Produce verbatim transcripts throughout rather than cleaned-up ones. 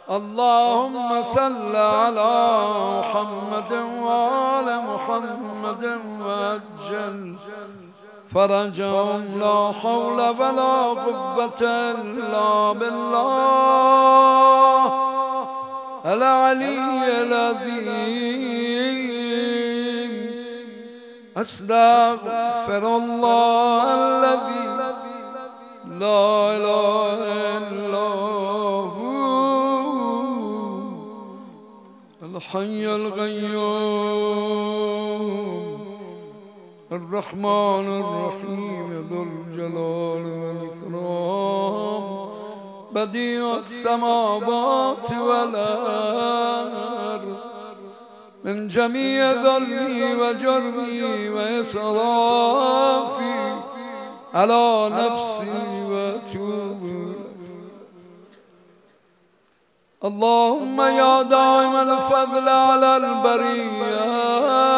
اللهم صل على محمد وآل محمد وعجل فرجهم لا حول ولا قوة إلا بالله العلي العظيم. أستغفر الله الذي لا إله إلا هو الحي القيوم الرحمن الرحيم ذو الجلال والإكرام بديع السماوات والأرض من جميع ظلمي وجرمي وإسرافي على نفسي وأتوب إليك. اللهم يا دائم الفضل على البرية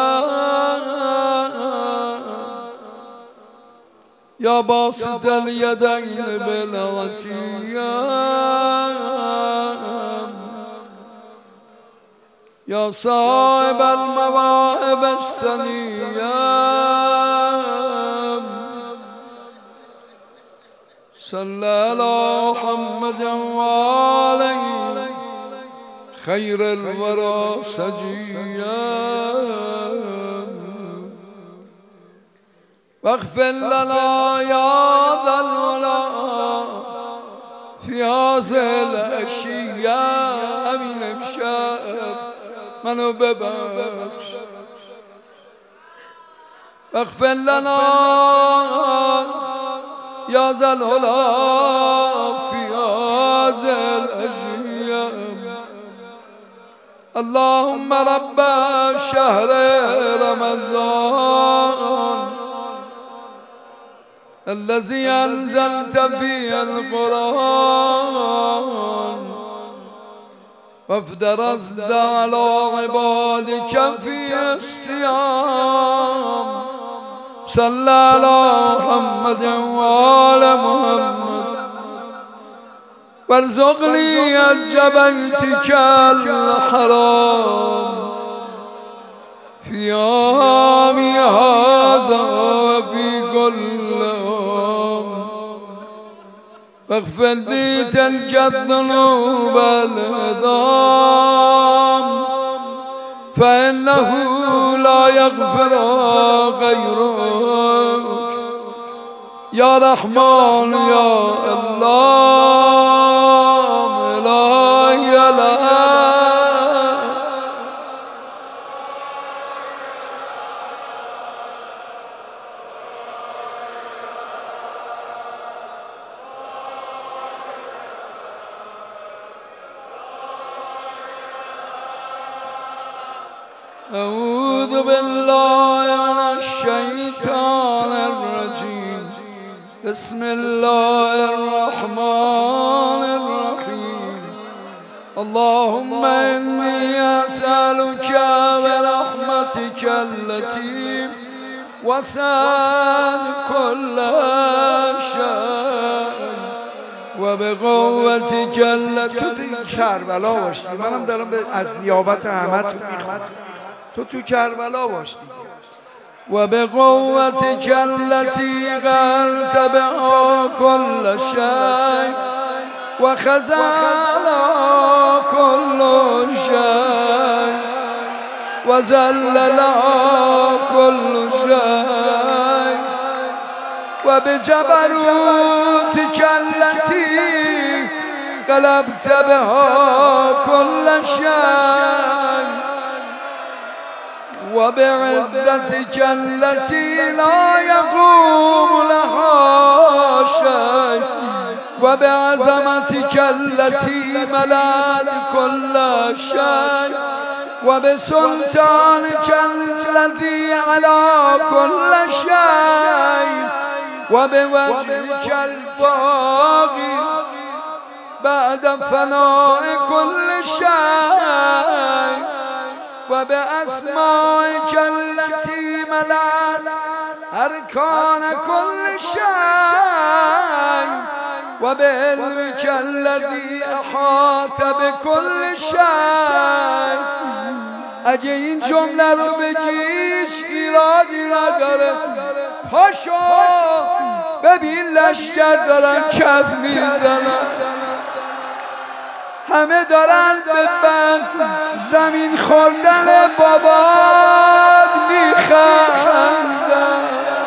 يا باسط اليدين بالعطية يا صاحب المواهب السنية صلى على محمد وعليه خير الورى سجيا واغفر لنا يا ذا الولا في هذه الأشياء من امشاء منو ببخش واغفر لنا يا ذا الولا في هذه الأشياء. اللهم رب شهر رمضان الذي أنزلت فيه القرآن وافترضت على عبادك في الصيام صلى على محمد وآل محمد وارزقني حج بيتك الحرام في عامي هذا وفي كل عام واغفر لي تلك الذنوب العظام فإنه لا يغفر غيرك يا رحمن يا الله لا إله أعوذ بالله من الشيطان الرجيم بسم الله الرحمن الرحيم. اللهم إني أسألك برحمتك التي وسعت كل شيء وبقوتك التي کربلا باشی. منم دارم از نیابت همه تو میخوام تو تو کربلا باش دیگه. و به قوتک التي قرت بها كل شيء و خزالا كل شيء و زللا كل شيء و بجبروتک التي غلبت بها كل شيء وبعزتك التي لا يقوم لها شيء وبعظمتك التي ملأت كل شيء وبسلطانك الذي على كل شيء وبوجهك الباقي بعد فناء كل شيء وبأسمائك التي ملأت أركان كل شيء وبعلمك الذي احاط بكل شيء. اگه این جمله رو بگیش ایرادی نداره. پاشو ببین لشگر دارن کف میزنن، همه دارن به زمین خوردن بابات میخندن.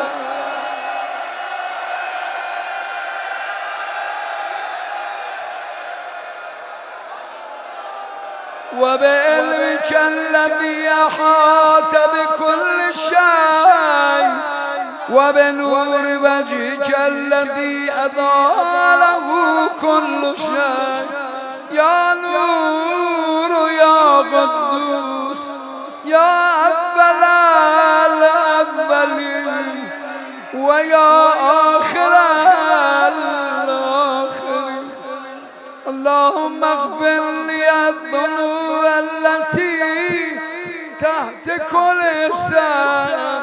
وبعلمك الذي احاط بكل شيء وبنور وجهك الذي اضاء له كل شيء. يا نور يا قدوس يا أول الأولين ويا آخر الآخرين. اللهم اغفر لي الذنوب التي تحت كل شيء.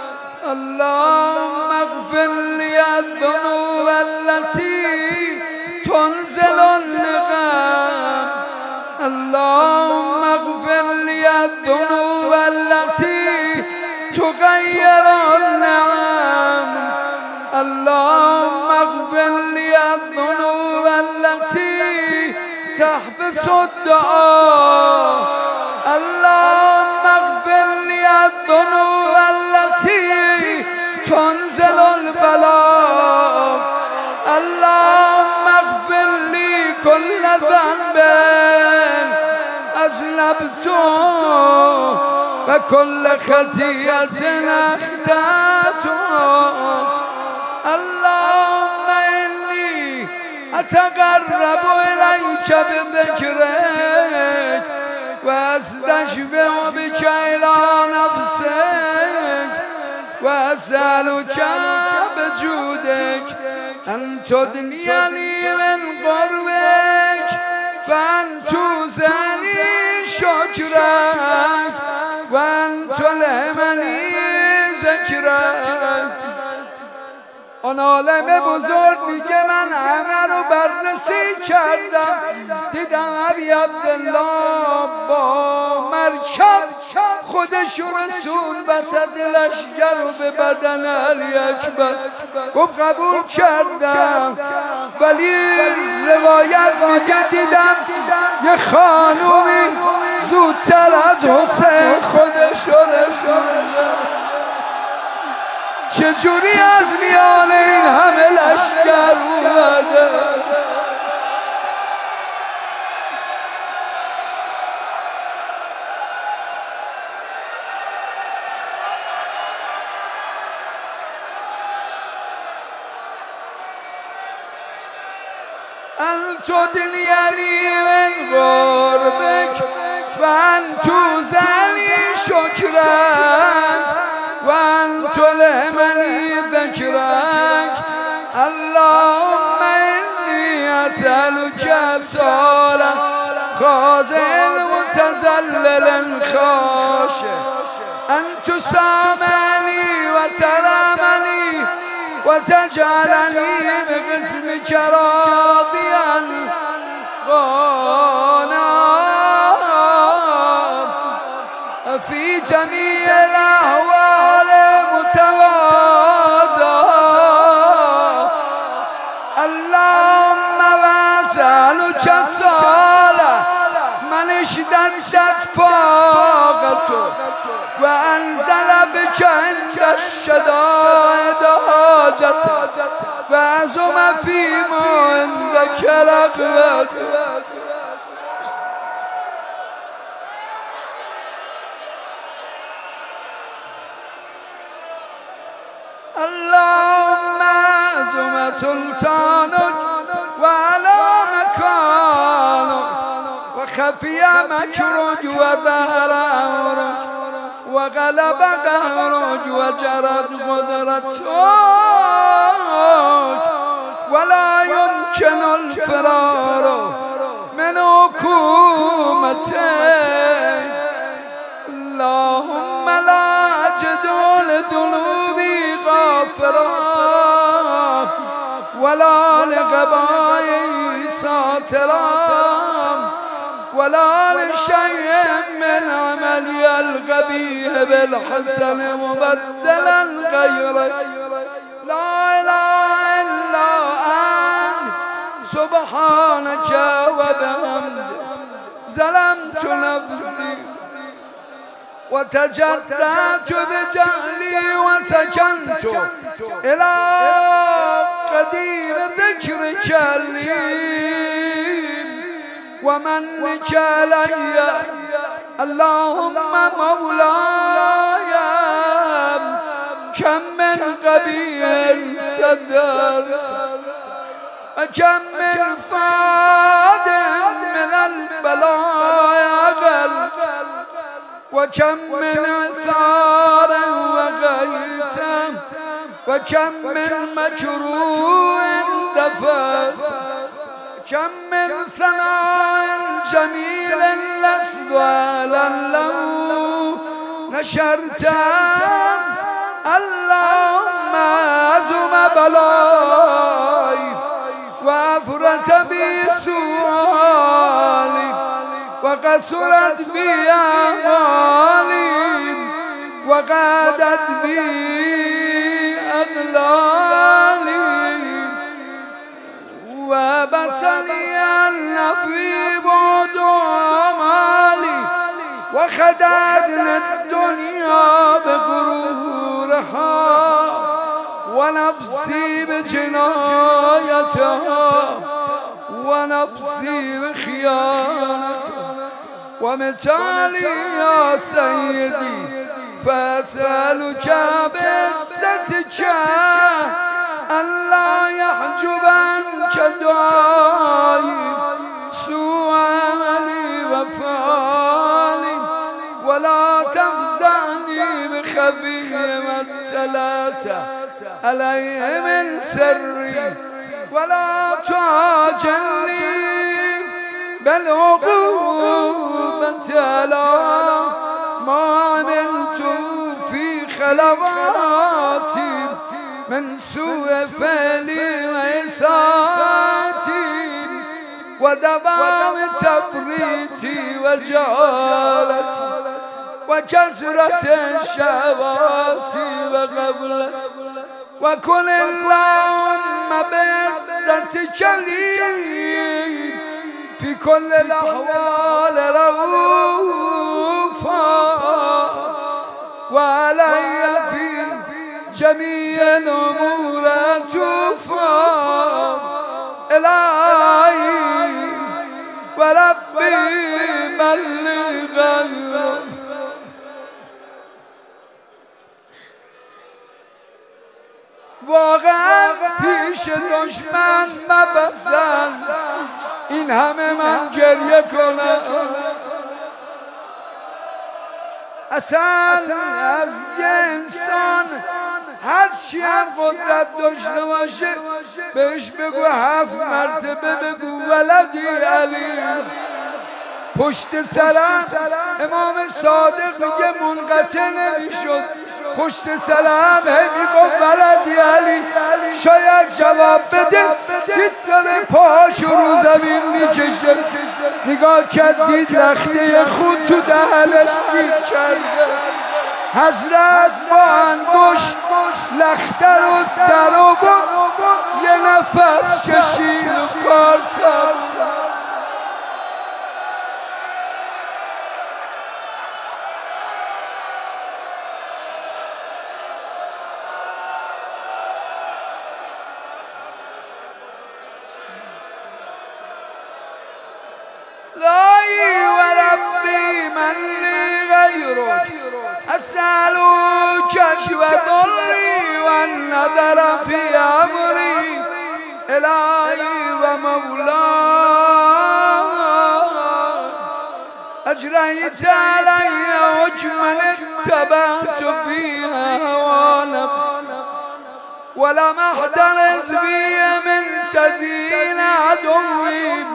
اللهم اغفر لي الذنوب التي تنزل النقم. اللهم اغفر لي الذنوب التي تغير النعم. اللهم اغفر لي الذنوب التي تحبس الدعاء. اللهم اغفر لي الذنوب التي تنزل البلاء. اللهم اغفر لي كل ذنب أذنبته وكل خطيئة أخطأته. اللهم إني أتقرب إليك بذكرك وأستشفع بك إلى نفسك وأسألك بجودك أن تدنيني من قربك وأن توزعني شكرك وأن تلهمني ذكرك. آن عالم بزرگ میگه من همه رو بررسی کردم، دیدم ابی عبدالله با مرکب خودش رسول وسط لشگر رو به بدن علی اکبر گفت قبول کردم، ولی روایت میگه دیدم یه خانومی زودتر از حسین خودش رو رسول. چجوری از میان این همه لشگر اومده؟ أن تدنيني من قربك وأن توزعني شكرك وأن تلهمني ذكرك. اللهم إني أسألك سؤالا خاضع متذلل خاشع أن تسامحني وترحمني وتجعلني بقسمك راضيا قانعا في جميع الأحوال متواضعا. اللهم وأسألك الصلاة من اشتدت طاقته وأنزل بك عند الشدائد حاجته وعزم فيما عندك رغبته. اللهم عزم سلطانك وعلى مكانك وخفي مكرك وظهر أمرك وغلب قهرك وجرت قدرتك ولا يمكن الفرار من حكومتك. اللهم لا أجد لذنوبي غافرا ولا لقبائي ساترام ولا لشيء من عملي القبيح بالحسن مبدلا غيرك لا إله إلا أنت سبحانك وبحمدك ظلمت نفسي وتجرأت بجهلي وسكنت إلى قديم ذكرك اللين ومنك علي اللهم مولاي كم من قبيح صدرت وكم من فاد من البلايا غلت وكم من عثار وغيت وكم من مجروح دفت كم من ثناء جميل لست أهلا له نشرت اللهم أزم بلاي وأفرت بي سؤالي وقصرت بي أعمالي وقادت بي أغلالي وبسني النفي بعد أمالي وخدعتني الدنيا بغرورها ونفسي بجنايتها ونفسي بخيانتها ومتالي يا سيدي فأسألك بعزتك أن لا يحجب عنك دعائي سوء عملي وفعالي ولا تفزعني بخبي ما ابتلات علي من سري ولا تعجلني بل عقوبة على ما عملت في خلواتي من سوء فعلي وإساءتي ودوام تفريطي وجهالتي وكثرة شهواتي وغفلتي وكن اللهم بعزتك لي في كل الأحوال رؤوفا وعلي في جميع الأمور توفى إلهي وربي بلغ واقعا پیش دشمن مبزن این همه من گریه کنم اصلا از یه انسان هرچی هم قدرت داشته باشه بهش بگو هفت مرتبه بگو ولدی علی پشت سرم امام صادق میگه منقطع نمیشد پشت سرم هی گفت ولدی علی شاید جواب بده دید داره پاش رو زمین میکشه نگاه کرد دید لخته خود تو دهنش گیر کرده حضرت با انگشت لخته رو در آورد یه نفس کشید و کار کرد لا وربي من لي غيرك أسألك وضري والنذر في أمري إلهي ومولاي أجريت علي حكما اتبعت فيها هوى نفسي ولم أحترز بي من تزيين عدوي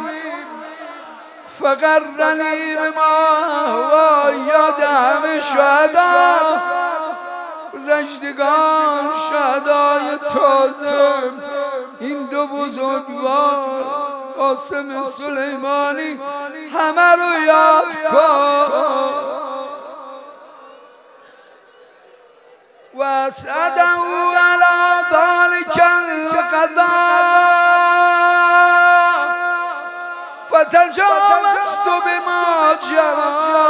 فقرني بما هو یادم شهدا گذشتگان شهدای تازه این دو بزرگوار قاسم سلیمانی همه رو یاد کن و اسعده علی ذلک القضاء فتجاوزت بما جرى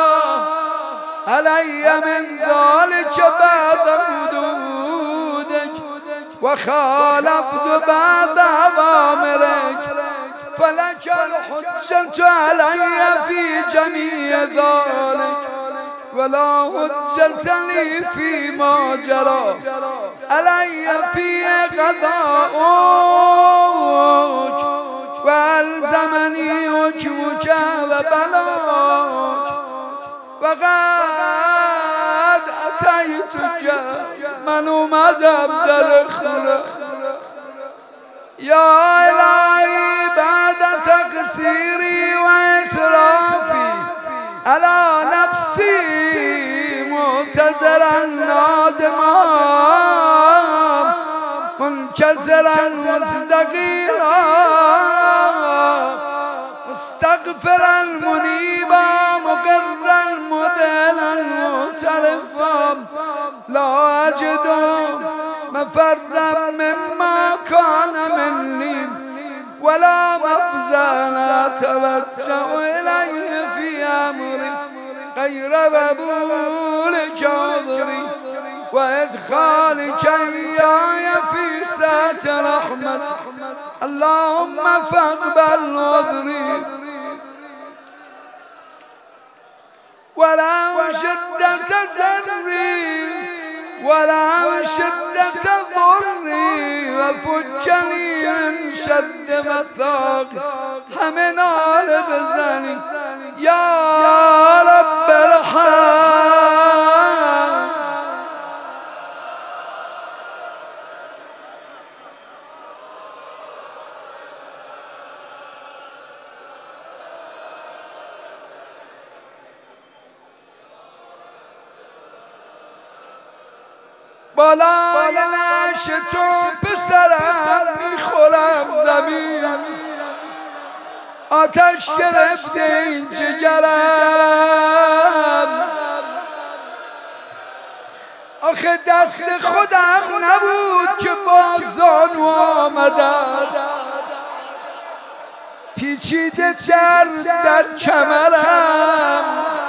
علی من ذلك بعد حدودك وخالفت بعد أوامرك فلك الحجة علي في جميع ذلك ولا حجة لي فيما جرى علي في قضاءك وألزمني حكمك وبلاغك وقد أتيتك من اومدم در خلق یا الهی بعد تقصیری و اسرافی علی نفسی معتذرا نادما منکسرا مستغیرا مستغفرا منیبا مقرا مذلا معترفا لا أجد مفرا مما كان مني ولا مفزعا أتوجه إليه في أمري غير قبولك عذري وإدخالك إياي في ساعة رحمتك اللهم فاقبل عذري ولا شدة زري ولا شدة ضري وفجني من شد مثاق همه نال بزنی یا رب ارحم بالای نعش تو پسرم میخورم زمین آتش گرفته این جگرم آخه دست خودم نبود که با زانو آمدم پیچیده درد در کمرم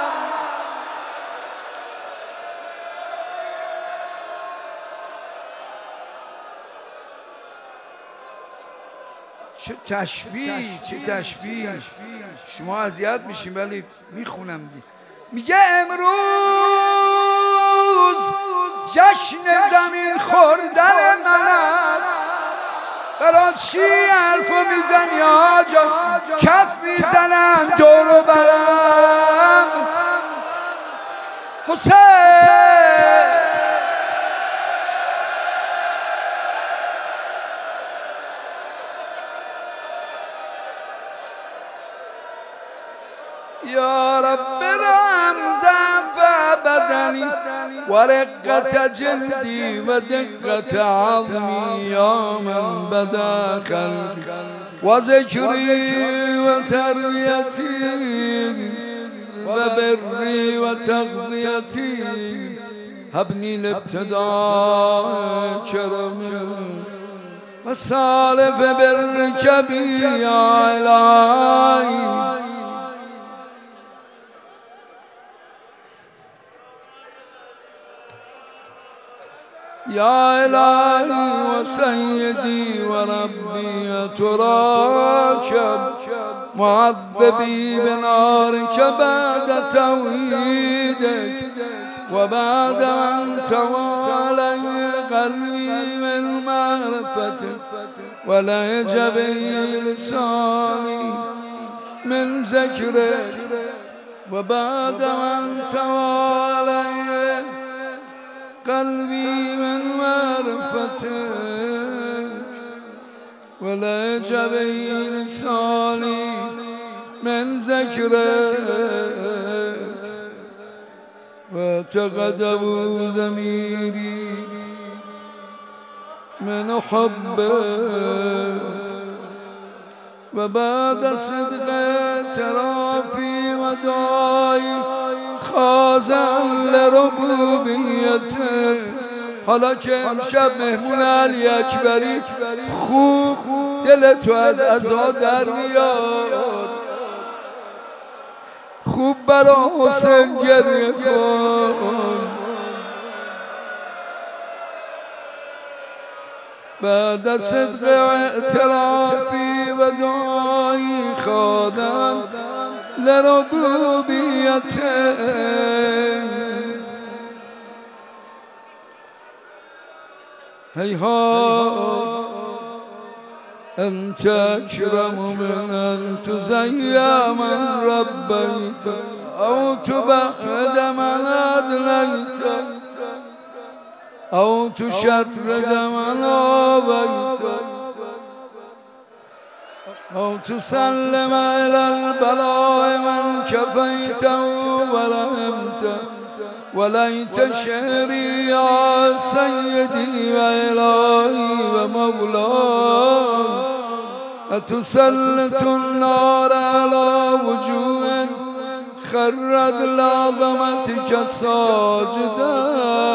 چه تشبیه چه تشبیه شما اذیت میشین ولی میخونم دی. میگه امروز جشن زمین خوردن من است برای چی حرفو میزنی آجا کف میزنن دورو برم حسین یا رب رمزم فبدنی ورقة جلدي ودقة عظمي يا من بدا قلبي وذكري وتربيتي وبري وتغذيتي هبني الابتداء كرم وسالف برك بي يا إلهي يا إلهي وسيدي وربي أتراكب معذبي بنارك بعد توحيدك وبعد أن توالي قلبي من معرفتك ولا يجبي لساني من ذكرك وبعد أن توالي قلبي من معرفتك ولا جبي لساني من ذكرك وتغدوا زميلي من حبه و بعد صدق اعترافی و دعایی خازن لربوبیته. حالا که امشب مهمون علی اکبری خوب دل تو از عزا در میاد، خوب برا حسین گریه کن. بعد صدق اعترافی و دعایی خادم لربوبیته. هیهات انت اکرم من ان تزیع من ربیت او تبعد من ادلیت او تشرد من آبیت او تسلم الى البلاء من كفيت ورحمت. وليت شعري يا سيدي وإلهي ومولاي أتسلط النار على وجوه خرت لعظمتك ساجدا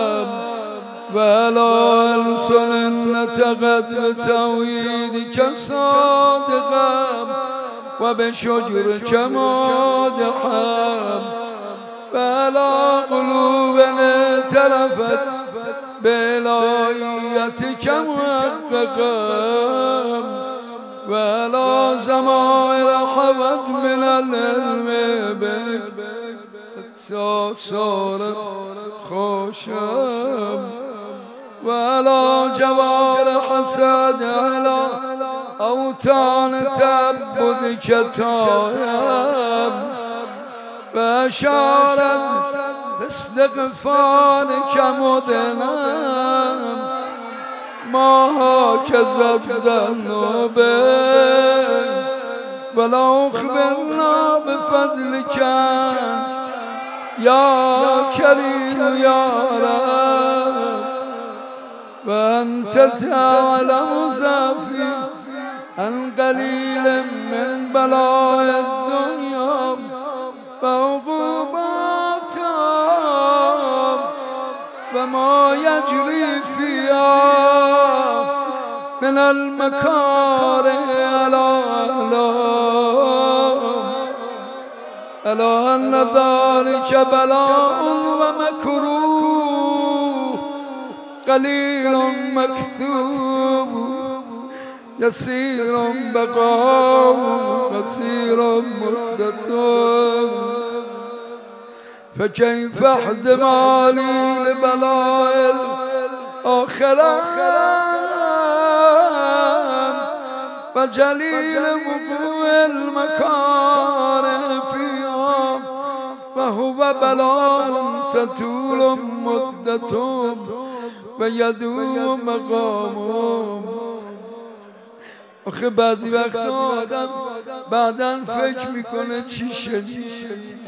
وعلى ألسن نطقت بتوحيدك صادقا وبشجرك مادحا وعلى قلوب اعترفت بإلهيتك محققا وعلى ضمائر حوت من العلم بك صارت خوشا وعلى جوارح حسد على أوتان تعبدك تايم بشارت باستغفارك مدنم ما هكذا الذنوب ولا أخبرنا بفضلك يا كريم يا رب وأنت تعلم زافي عن قليل من بلاء الدنيا وعقوباتها وما يجري فيها من المكاره ألا ألا أن ذلك بلاء ومكروه قليل مكتوب يسير بقاء قصير مدة فكيف احتمالي لبلاء الآخرة وجليل وقوع المكاره فيها وهو بلاء تطول مدة ويدوم مقامه. آخه بعضی وقتا آدم بعداً فکر میکنه چی شدی.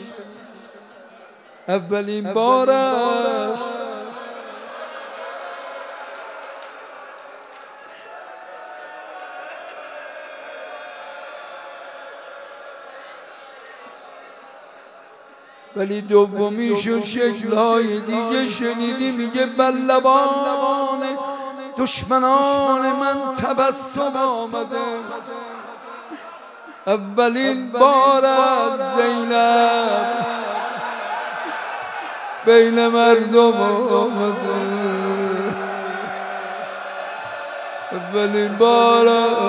اولین بار است ولی دومیشو شکلهای دیگه شنیدی. میگه بلبان دشمنان من تبسم آمده. اولین بار از زینب بین مردم آمده. اولین بار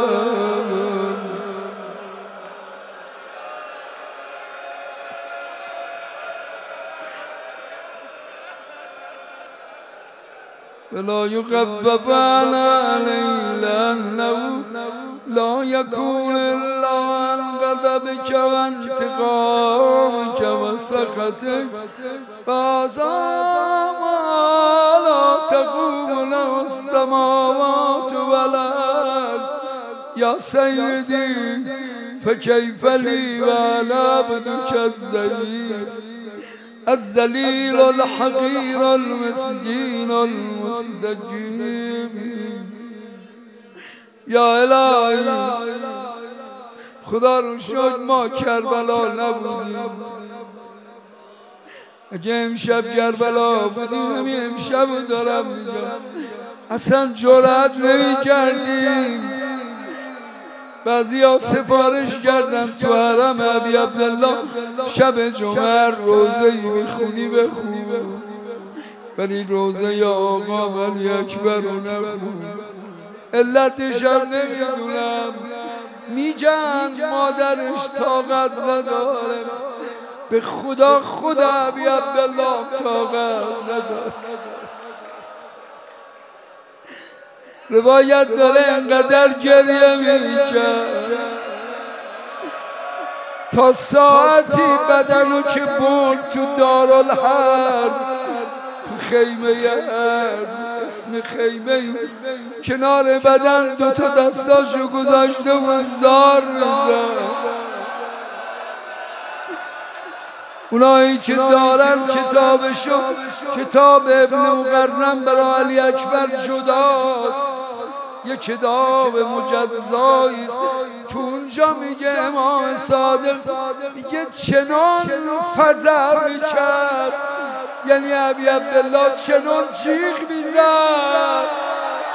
ولا يخفف عنا لأنه لا يكون إلا عن غضبك وانتقامك وسخطك فهذا ما لا تقوم له السماوات والأرض يا سيدي فكيف لي وعلى عبدك الذليل الذليل الحقير المسكين المستجيب یا الهی خدا رو شکر ما کربلا نبودیم. اگه امشب کربلا بودیم همین امشب دارم میگم اصلا جرأت نمی کردیم. بعضی ها سفارش کردن تو حرم ابی عبدالله شب جمعه روزه‌ای میخونی بخون، ولی روزه آقا ولی اکبر رو نخون. علتش هم نمیدونم، میگن مادرش طاقت نداره. به خدا خدا ابی عبدالله طاقت نداره. روایت داره انقدر گریه میکرد تا ساعتی بدنو که برد تو دارالحرب، تو خیمه حرب، اسم خیمه کنار بدن دو تا دستاشو گذاشته و زار میزد. اونایی که دارن کتابشو، کتاب ابن مقرن برای علی اکبر جداست، یه کتاب مجزایی، تو اونجا میگه امام صادق میگه چنان فزع میکرد، یعنی ابی عبدالله چنان جیغ میزد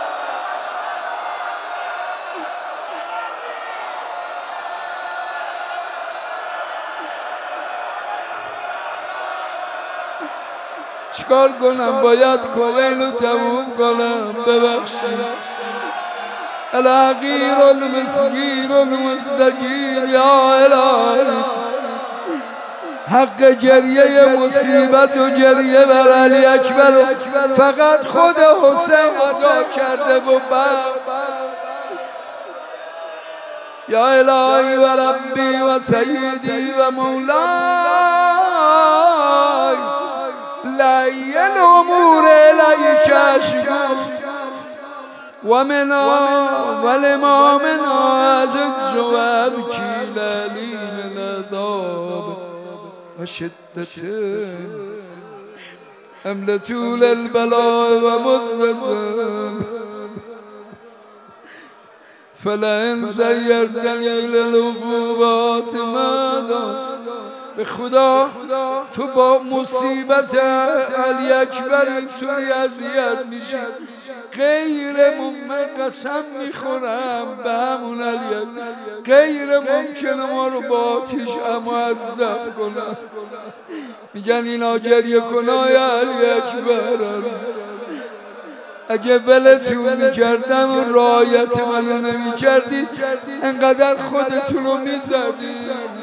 چیکار کنم؟ باید کوین رو تموم کنم. ببخشید. الحقیر المسکین المستقیم یا الهی حق گریه مصیبت و گریه بر علی اکبر فقط خود حسین ادا کرده و بس. یا الهی و ربی و سیدی و مولای لای الامور الیک اشکو و منا و لما منا از الجواب کی للیم العذاب و شدت حمل طول البلاء و مدت فلئن سیرتنی للعقوبات ماذا. به خدا تو با مصیبت علی اکبر اینطوری اذیت میشی، غیر ممکن قسم میخورم به همون علی اکبر غیر ممکنه ما رو با آتیش معذب کنن. میگن اینا گریه کنای علی اکبر، اگه ولتون میکردم و رعایت منو نمیکردید انقدر خودتون رو میزدید.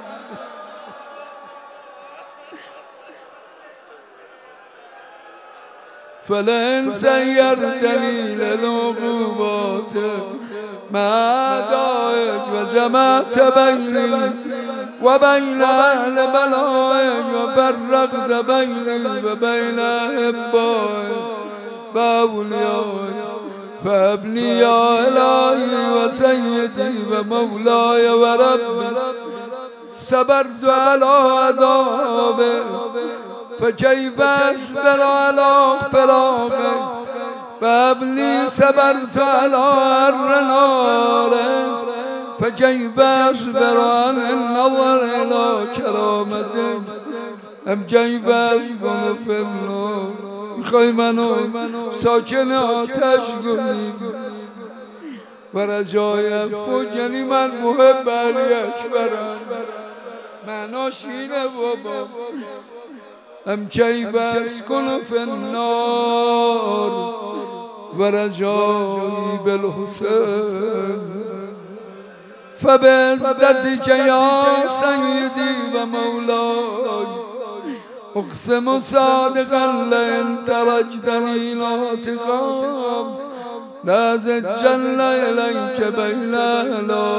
فلئن سیرتنی للعقوبات مع دائک و جمعت بینی و بین اهل بلایک و فرقت بینی و بین احبایک و اولیایک فهب لی یا الهی و سیدی و مولای و ربی صبرت علی عذابک فکیف اصبر علی فراقک فهب لی صبرت علی حر نارک فکیف اصبر عن النظر الی کرامتک ام کیف اسکن فی النار. میخوای منو ساکن آتش کنی و رجای افک، یعنی من محب علی اکبرم. معناش اینه بابا. ام کیف اسکن فی النار و رجایی بالحسین فبعزتک یا سیدی و مولای اقسم صادقا لئن ترکتنی ناطقا لازجن الیک بین اهلا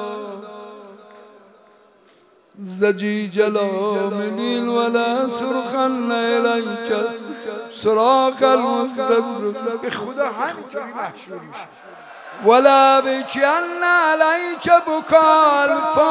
زجیج الامنین ولا سرخن الیک سراخ المستظرف. به خدا همینطوری محشوریش ولا بکن علیک بکا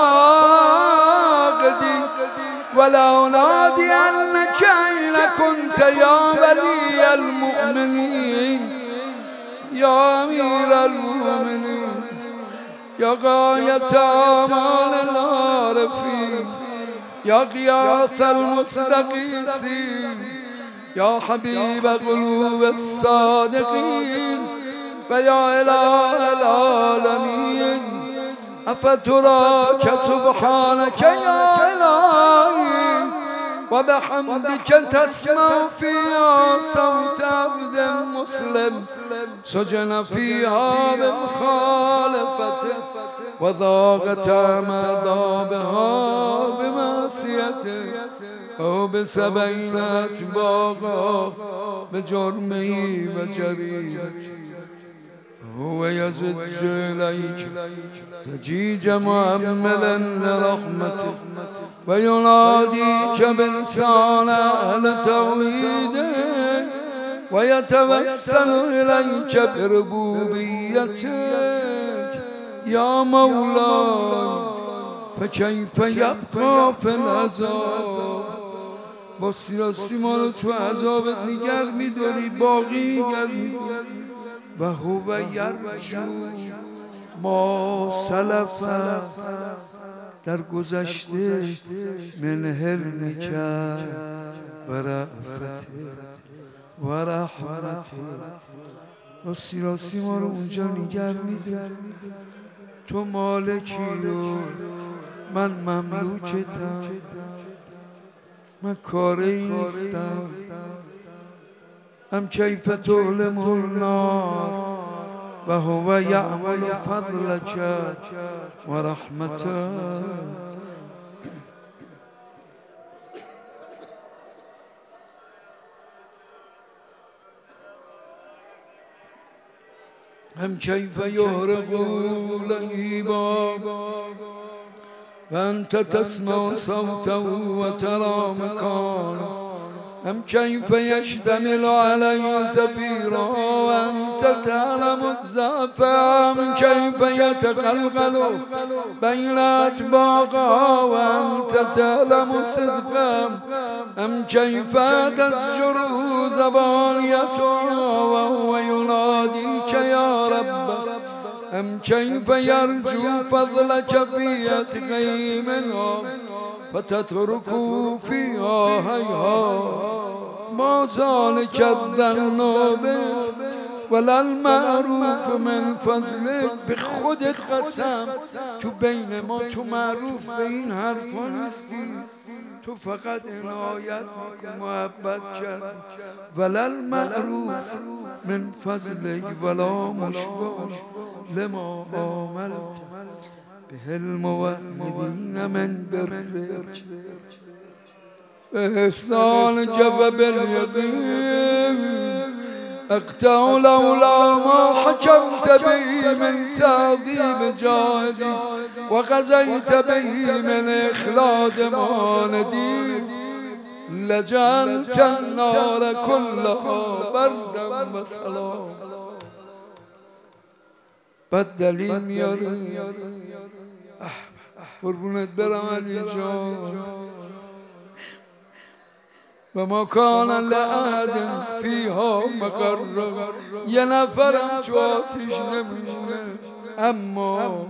الفاقدی ولا نادی انک این کنت یا ولی المؤمنین يا أمير المؤمنين يا غاية آمال العارفين يا غياث المستغيثين يا حبيب قلوب الصادقين ويا إله العالمين أفتراك سبحانك يا إلهي وبحمدك تسمع فيها صوت عبد مسلم سجن فيها بمخالفته وضاقت مذابها بمعصيته أو بسبعين أتباعا بجرمه وجريمته هو يزج إليك زجيج مؤملا لرحمته ويناديك بلسان أهل توحيده ويتوسل إليك بربوبيتك يا مولاي فكيف يبقى في العذاب بسی راستی ما رو تو عذابت نگر می‌داری باقی نگر می‌داری و هو یرجو ما سلف در گذشته من حلمک و رأفت و رحمت راستی راستی ما رو اونجا نگر می‌داری تو مالکی و من مملوکتم من کاری نیستم ام کیف تعلم النار و هو یعمل فضلک و رحمتک ام کیف یحرق لهیبا و انت تسمع صوته و ترى مكانه ام كيف يشتمل عليه زفيرا وانت تعلم الزعف ام كيف يتقلقل بين اتباعها وانت تعلم صدقا ام كيف تزجره زبانيتها وهو يناديك يا رب ام كيف يرجو فضلك في اتقي منها فتتركوا فيها هيها ما ذلك الظن به ولا المعروف من فضلك به خودت قسم تو بین ما تو معروف به این حرفا نیستی تو فقط عنایت میکنی محبت کردی ولا المعروف من فضلك ولا مشبه لما عملت به الموحدین من برك بإحسانك وباليقين اقطع لولا ما حكمت به من تعظيم جاهدي وقضيت به من إخلاد ماندي لجعلت النار كلها بردا وسلام بعد دلیل میاری قربونت برم علی جان و ما کان لأحد فیها مقر یه نفرم تو آتیش نمیمونه اما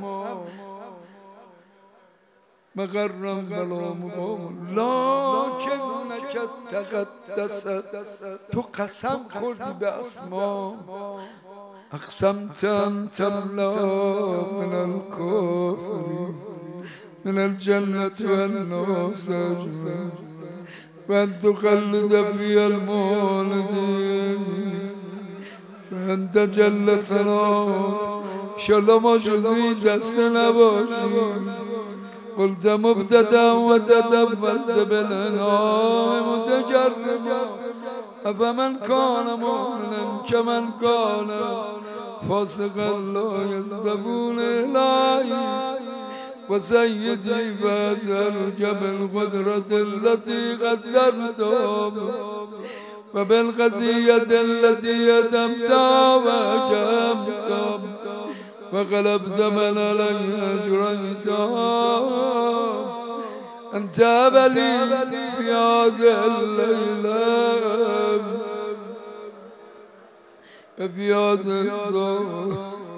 مقرم بلا مقام لکنک تقدست تو قسم خوردی به اسمام اقسمت انت الله من الكفر من الجنة والناس أجمعين وأن تخلد في المولدين وأن تجل ثناء شاء ما جزي دست نباشي قلت مبتدا وتدبرت بالعناء متجربا أفمن كان مؤمنا كمن كان فاسقا لا يستوون إلهي وسيدي فأسألك بالقدرة التي قدرتها وبالقسية التي يتمتها وأكرمتها وغلبت من علي أجريتها أنت أبلي في هذا الليلة به پیاز الصبح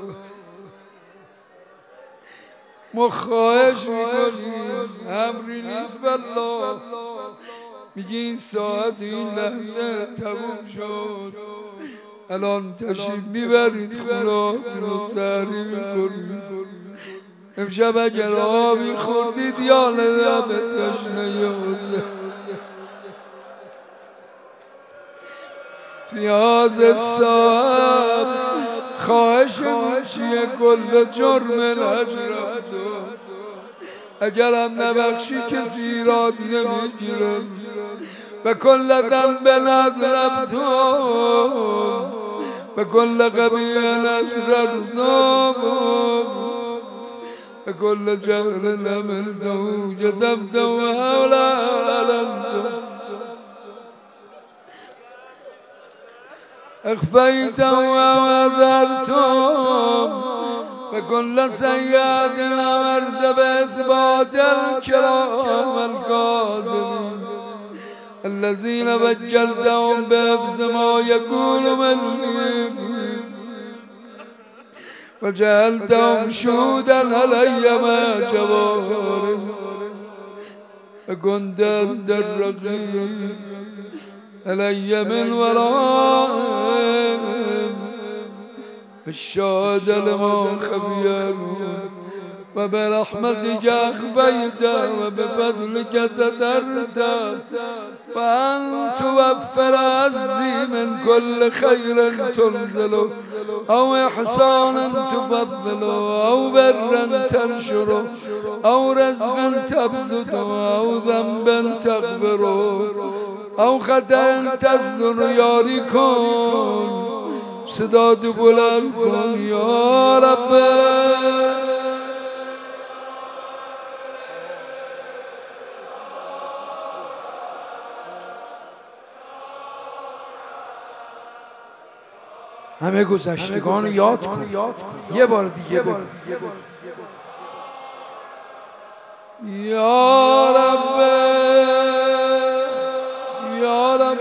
ما خواهش میکنیم، امری نیست والله، میگه این ساعت این لحظه تموم شد، الان تشریف میبرید خونهاتون رو سحری میکنید. امشب اگر آبی خوردید یا لب تشنه یوزه پیاز صاحب خواهش چیه کل جرم الهجرت، اگرم نبخشی کسی ایراد نمیگیره و کل ذنب ندلبتم و کل قبیه نصر رزام و کل جهل نملته جتبته حولا علمته اخفيتم ووزرتم وكل سيئات امرت باثبات الكرام القادرين الذين بجلتهم بحفظ ما يكون مني وجعلتهم شهودا علي ما جوارهم وكنت انت الرقيب علي من ورائهم الشهادة لما خفي وبرحمتك أخفيت وبفضلك سترت وأن توفر عزي من كل خير تنزل أو إحسانا تفضل أو برا تنشر أو رزقا تبسط أو ذنبا تغفر أو خطأ تصدر ياري كن صدات بلند کن یا رب. همه گذشتگان رو یاد کن، یه بار دیگه بگو یا رب یا رب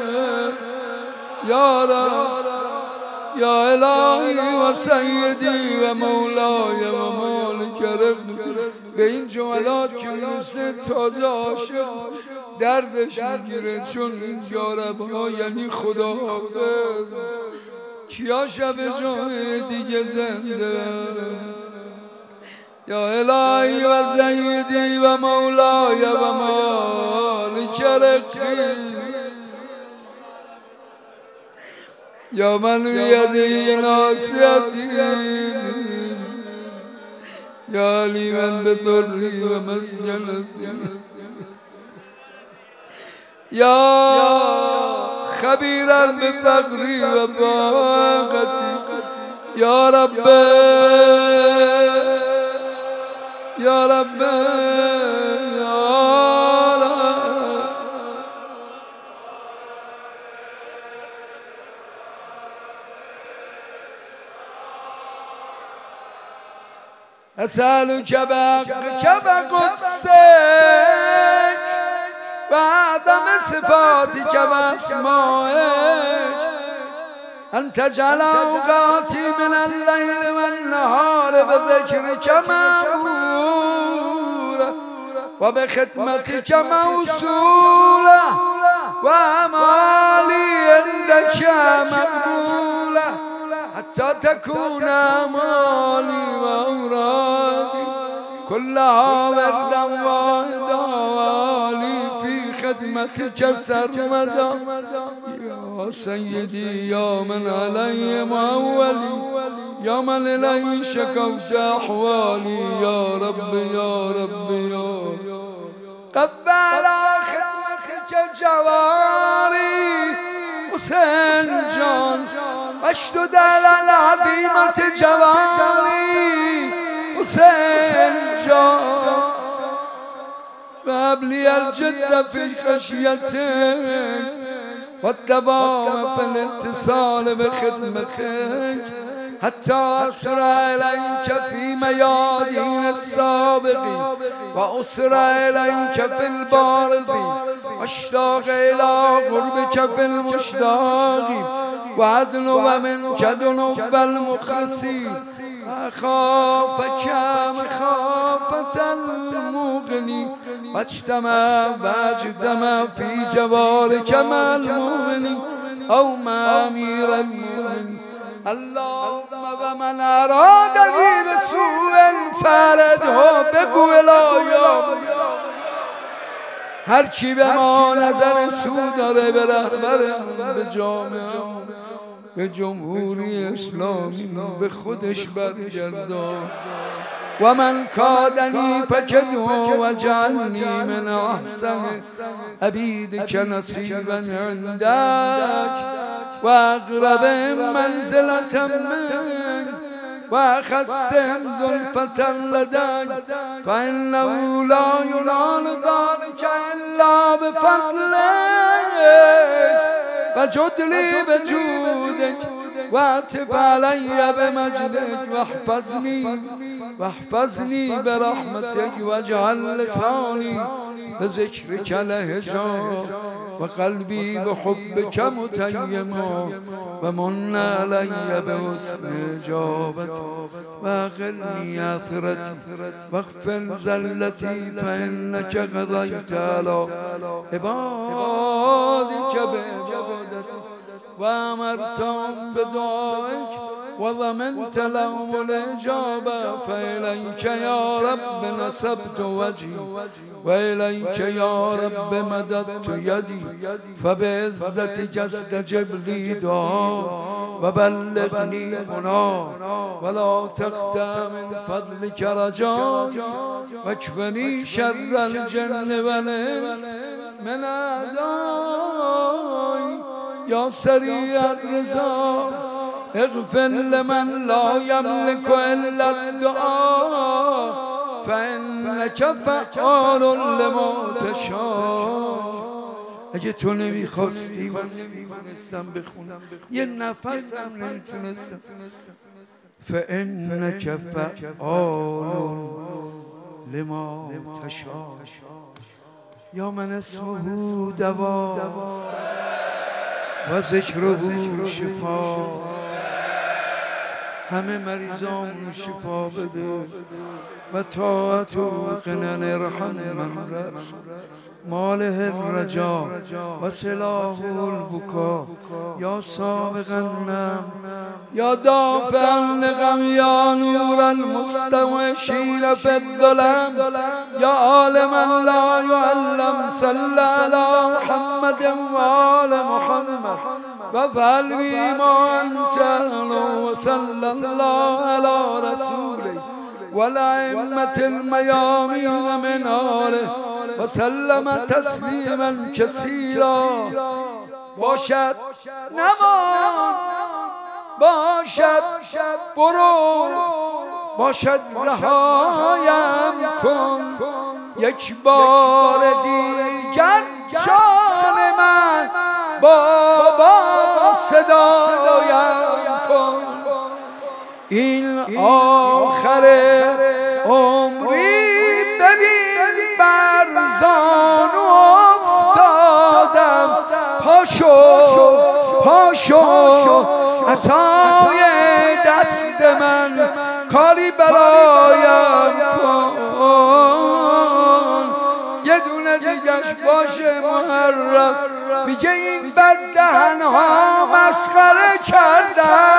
یا رب یا الهی و سیدی و مولای و مالک رب. به این جملات که میرسه تازه عاشق دردش میگیره، چون این یا رب ها یعنی خدا حافظ، کیا شب جای دیگه زنده. یا الهی و سیدی و مولای و مالک رب یا من بیدی ناصیتی یا علی من بضری و مسکنتی یا خبیرا بفقری و فاقتی یا رب یا رب أسألك بحقك وقدسك وعظم صفاتك وأسمائك أن تجعل أوقاتي من الليل والنهار بذكرك معمورة وبخدمتك موصولة وأعمالي عندك مقبولة حتى تكون أعمالي وأورادي كلها وردا واحدا وآلي في خدمتك سرمدا يا سيدي يا من علي مولي يا من إليه شكوت أحوالي يا رب يا رب يا رب قبل على خدمتك جواري حسين جان اشدد على العظيمة جواني حسين جان وهب لي الجد في خشيتك والدوام في الاتصال بخدمتك حتى أسرى إليك في ميادين السابقين وأسرى إليك في البارد واشتاق إلى قربك في المشتاق و عدل و من جدن و بالمخلصی خافك مخافة المغني واجتمع واجتمع في جوارك مع المؤمن أو مع أمير المؤمنين اللهم ومن أرادني بسوء فرده بگو الهی هر کی به ما نظر سو داره به رهبر به جامعه به جمهوری اسلامی به خودش برگردان و من کادنی فکده و جعلنی من احسن عبیدک نصیبا عندک و اقرب منزلة من و اخصم زلفة لدک فانه لا ینال ذلک الا بفضلک و جدلی بجودک و اعطف علی بمجدک واحفظنی واحفظنی برحمتک واجعل لسانی بذکرک لهجا و قلبی بحبک متیما و من علی بحسن اجابت و اقلنی آثرتی واغفر زلتی فانک قضیت علی عبادک بعبادتک و امرتهم بدعائک و ضمنت لهم الاجابه فالیک یا رب نصبت وجهی و الیک یا رب مددت یدی فبعزتک استجب لی دعا و بلغنی منا ولا تقطع من فضلک رجایی واکفنی شر الجن والانس من اعدایی یا سریع الرضا اغفر لمن لا یملک الا الدعاء فانک فعال لما تشاء. اگه تو نمیخواستی من نمیتونستم بخونم، یه نفس هم نمیتونستم. فانک فعال لما تشاء. یا من اسمه دوا و ذکره شفا. همه مریضان شفا بده و طاعت و قنن ارحم من رأس ماله الرجا و سلاح البکا. یا سابق النم یا دافع النقم یا نور المستوشین فی الظلم یا عالما لا یعلم صلی علی محمد و آل محمد و فعل بی ما انت و صلی الله علی رسوله و الائمة المیامین من آله و سلم تسلیما کثیرا. باشد نمان باشد برو باشد رهایم کن یک بار دیگر جان من بابا صدایم کن. این آخر عمری ببین بر زانو افتادم. پاشو پاشو عصای دست من کاری برایم کن. یه دونه دیگش باشه محرم. میگه این بد دهنها مسخره کردن